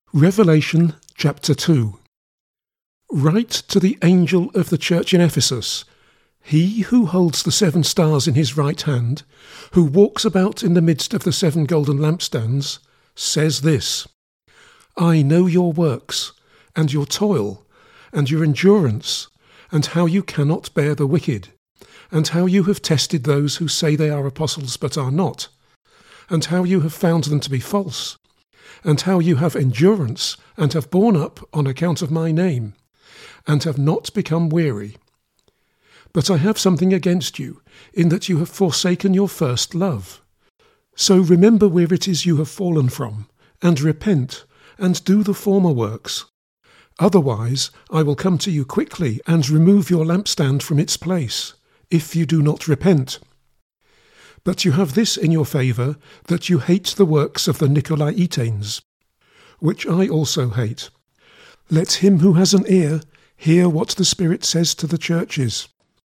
Revelation chapter 2. Write to the angel of the church in Ephesus, he who holds the 7 stars in his right hand, who walks about in the midst of the 7 golden lampstands, says this: I know your works, and your toil, and your endurance, and how you cannot bear the wicked, and how you have tested those who say they are apostles but are not, and how you have found them to be false, and how you have endurance, and have borne up on account of my name, and have not become weary. But I have something against you, in that you have forsaken your first love. So remember where it is you have fallen from, and repent, and do the former works. Otherwise I will come to you quickly, and remove your lampstand from its place, if you do not repent. But you have this in your favour, that you hate the works of the Nicolaitanes, which I also hate. Let him who has an ear hear what the Spirit says to the churches.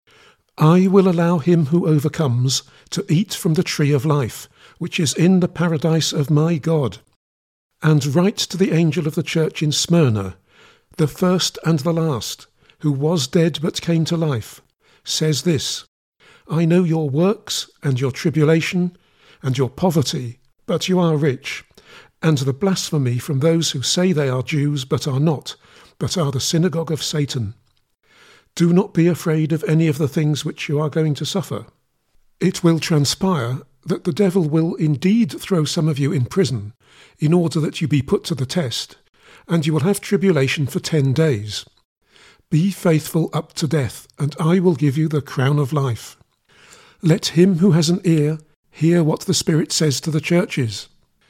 I will allow him who overcomes to eat from the tree of life, which is in the paradise of my God. And write to the angel of the church in Smyrna, the first and the last, who was dead but came to life, says this: I know your works, and your tribulation, and your poverty, but you are rich, and the blasphemy from those who say they are Jews but are not, but are the synagogue of Satan. Do not be afraid of any of the things which you are going to suffer. It will transpire that the devil will indeed throw some of you in prison, in order that you be put to the test, and you will have tribulation for 10 days. Be faithful up to death, and I will give you the crown of life. Let him who has an ear hear what the Spirit says to the churches.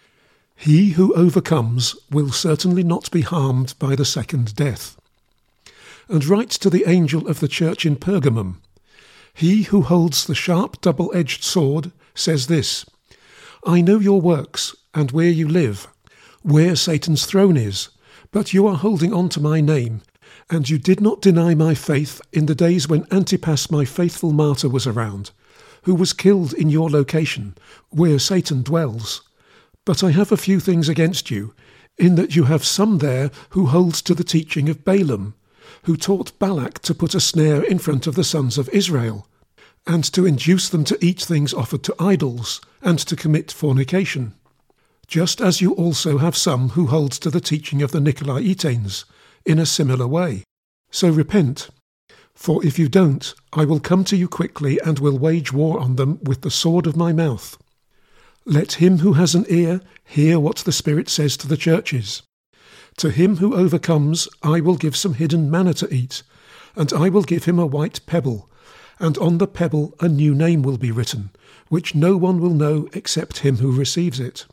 He who overcomes will certainly not be harmed by the second death. And write to the angel of the church in Pergamum. He who holds the sharp double-edged sword says this: I know your works, and where you live, where Satan's throne is, but you are holding on to my name, and you did not deny my faith in the days when Antipas, my faithful martyr, was around, who was killed in your location, where Satan dwells. But I have a few things against you, in that you have some there who hold to the teaching of Balaam, who taught Balak to put a snare in front of the sons of Israel, and to induce them to eat things offered to idols, and to commit fornication. Just as you also have some who hold to the teaching of the Nicolaitanes, in a similar way. So repent, for if you don't, I will come to you quickly and will wage war on them with the sword of my mouth. Let him who has an ear hear what the Spirit says to the churches. To him who overcomes I will give some hidden manna to eat, and I will give him a white pebble, and on the pebble a new name will be written, which no one will know except him who receives it.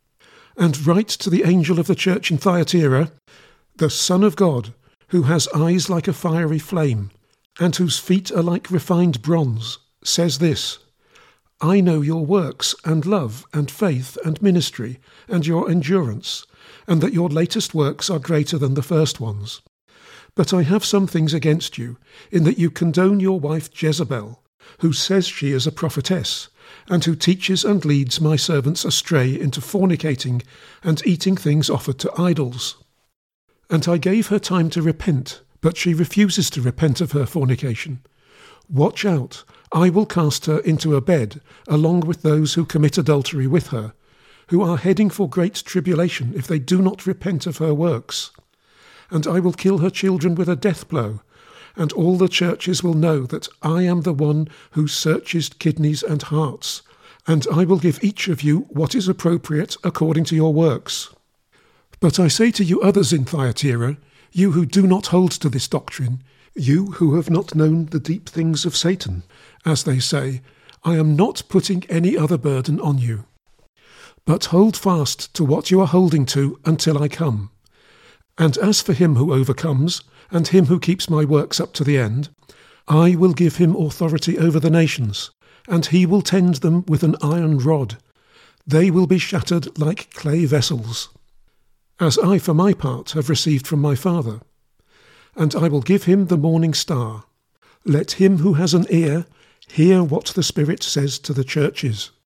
And write to the angel of the church in Thyatira, the Son of God, who has eyes like a fiery flame, and whose feet are like refined bronze, says this: I know your works, and love, and faith, and ministry, and your endurance, and that your latest works are greater than the first ones. But I have some things against you, in that you condone your wife Jezebel, who says she is a prophetess, and who teaches and leads my servants astray into fornicating and eating things offered to idols. And I gave her time to repent, but she refuses to repent of her fornication. Watch out, I will cast her into a bed, along with those who commit adultery with her, who are heading for great tribulation if they do not repent of her works. And I will kill her children with a death blow, and all the churches will know that I am the one who searches kidneys and hearts, and I will give each of you what is appropriate according to your works. But I say to you others in Thyatira, you who do not hold to this doctrine, you who have not known the deep things of Satan, as they say, I am not putting any other burden on you. But hold fast to what you are holding to until I come. And as for him who overcomes, and him who keeps my works up to the end, I will give him authority over the nations, and he will tend them with an iron rod. They will be shattered like clay vessels, as I for my part have received from my Father. And I will give him the morning star. Let him who has an ear hear what the Spirit says to the churches.